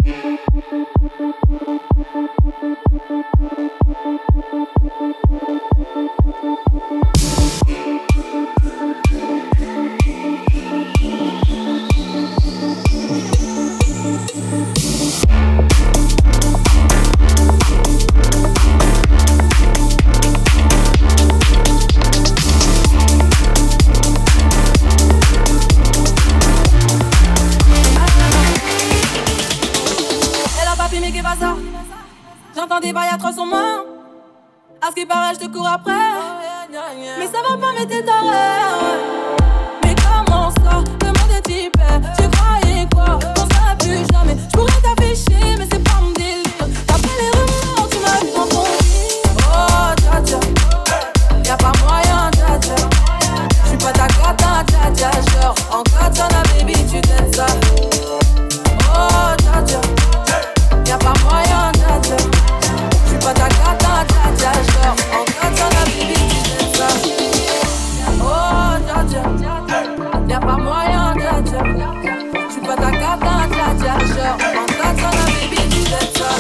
J'entends des bails à 300 mains. À ce qui paraît, je te cours après. Mais ça va pas, mais t'es taré. Mais comment ça, le monde est hyper. Tu croyais quoi, on serait plus jamais. Je pourrais t'afficher, mais c'est pas mon délire. D'après les rumeurs, tu m'as vu dans ton lit. Oh, dja dja, y'a pas moyen, dja dja. J'suis pas ta cata, dja dja. Genre, en katana, baby, tu t'aides ça. Oh, dja dja, y'a pas moyen, dja dja. J'suis pas ta cata, dja dja. Genre, en katana, baby, tu t'aides ça. Oh, dja dja, y'a pas moyen, dja dja. J'suis pas ta cata, dja dja. Genre, en katana, baby, tu t'aides ça.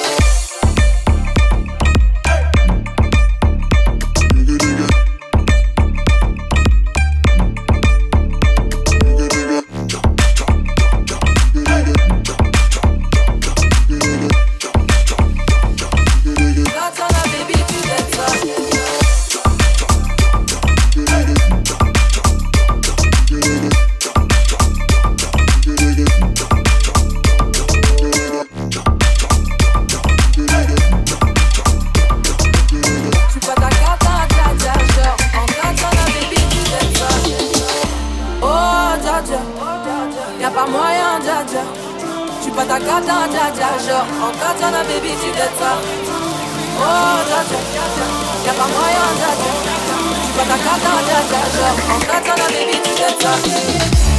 Y'a pas moyen, dja dja. J'suis pas ta cata, dja dja. Genre, en katana, baby, tu t'aides ça. Oh, dja dja, y'a pas moyen, dja dja. J'suis pas ta cata, dja dja. Genre, en katana, baby, tu t'aides ça.